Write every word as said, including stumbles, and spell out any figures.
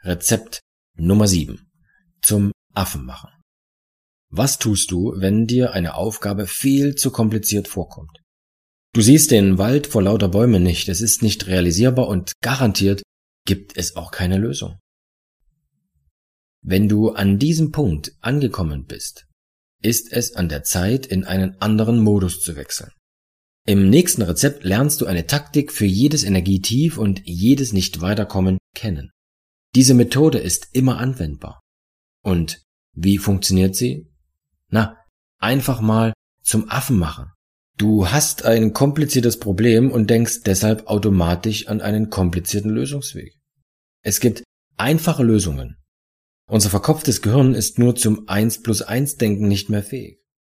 Rezept Nummer sieben. Zum Affen machen. Was tust du, wenn dir eine Aufgabe viel zu kompliziert vorkommt? Du siehst den Wald vor lauter Bäumen nicht, es ist nicht realisierbar und garantiert gibt es auch keine Lösung. Wenn du an diesem Punkt angekommen bist, ist es an der Zeit, in einen anderen Modus zu wechseln. Im nächsten Rezept lernst du eine Taktik für jedes Energietief und jedes Nicht-Weiterkommen kennen. Diese Methode ist immer anwendbar. Und wie funktioniert sie? Na, einfach mal zum Affen machen. Du hast ein kompliziertes Problem und denkst deshalb automatisch an einen komplizierten Lösungsweg. Es gibt einfache Lösungen. Unser verkopftes Gehirn ist nur zum eins plus eins Denken nicht mehr fähig.